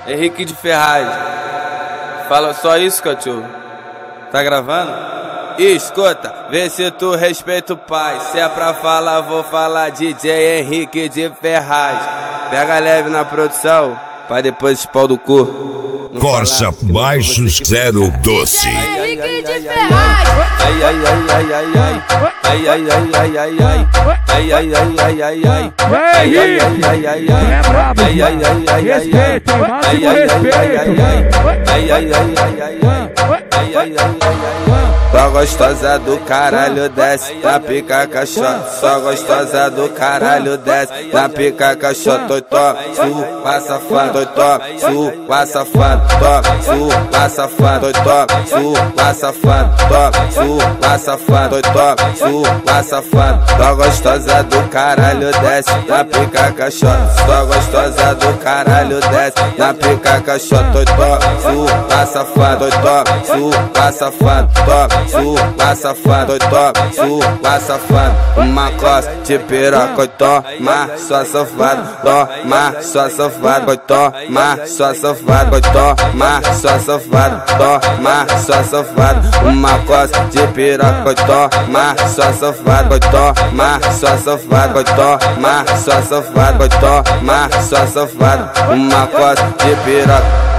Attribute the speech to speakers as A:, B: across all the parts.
A: Henrique de Ferraz. Fala só isso, cachorro. Tá gravando? Escuta, vê se tu respeita o pai. Se é pra falar, vou falar DJ Henrique de Ferraz. Pega leve na produção, pra depois pau do cu.
B: Corsa Baixos 012.
C: Henrique de Ferraz.
A: Ai ai ai ai ai ai. Ai ai ai ai ai ai. Ai ai ai ai ai ai. Ai ai ai ai ai ai.
D: É brabo,
A: ai ai ai ai ai.
D: respeito, máximo respeito.
A: Ai ai ai ai ai ai. Ai ai ai ai. Só gostosa do caralho desce na pica caixota. Só gostosa do caralho desce na pica caixota. Totó, sua safado, totó, sua safado, totó, sua safado, totó, sua safado, totó, sua safado, totó, sua safado. Só gostosa do caralho desce na pica caixota. Só gostosa do caralho desce na pica caixota. Totó, sua safado, totó, sua safado, totó, sua safado, totó, sua safado. Uma costa de piroca, toma, sua safado, toma, sua safado, toma, sua safado, toma, sua safado, toma, sua safado. Uma costa de piroca, toma, sua safado, toma, sua safado, toma, sua safado, toma, sua safado. Uma costa de piroca.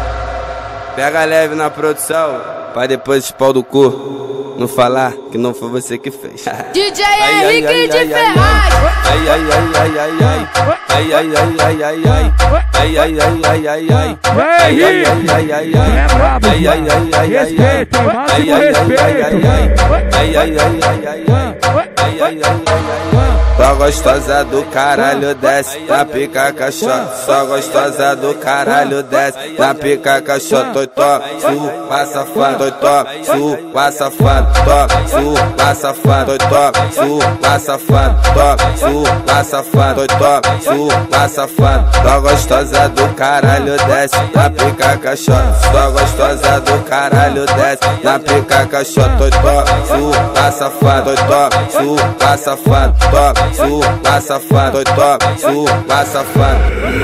A: Pega leve na produção, pra depois pau do cu. Não falar que não foi você que fez.
C: DJ Henrique de Ferraz.
A: Ai ai ai ai ai ai. Ai ai ai ai ai ai. Ai ai ai ai ai ai. Ai ai ai ai ai ai.
D: É brabo,
A: ai ai ai ai ai.
D: respeito, máximo
A: ai ai
D: respeito.
A: ai ai ai ai ai ai ai ai ai. Só gostosa do caralho desce na pica caixota. Só gostosa do caralho desce na pica caixota. Totó, sua safado, totó, sua safado, totó, sua safado, totó, sua safado, totó, sua safado, totó, sua safado. Só gostosa do caralho desce na pica caixota. Só gostosa do caralho desce na pica caixota. Totó, sua safado, totó, sua safado, totó, sua safado, totó, sua safado.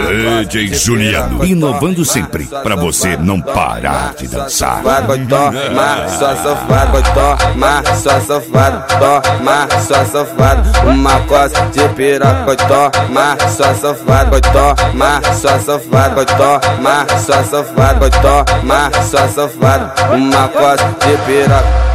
B: DJ Juliano, inovando sempre, pra você não parar de dançar.
A: Toma, só safado, toma, só safado, toma, só safado. Uma costa de piroca, toma, só safado, toma, só safado, toma, só safado, toma, só safado. Uma costa de piroca.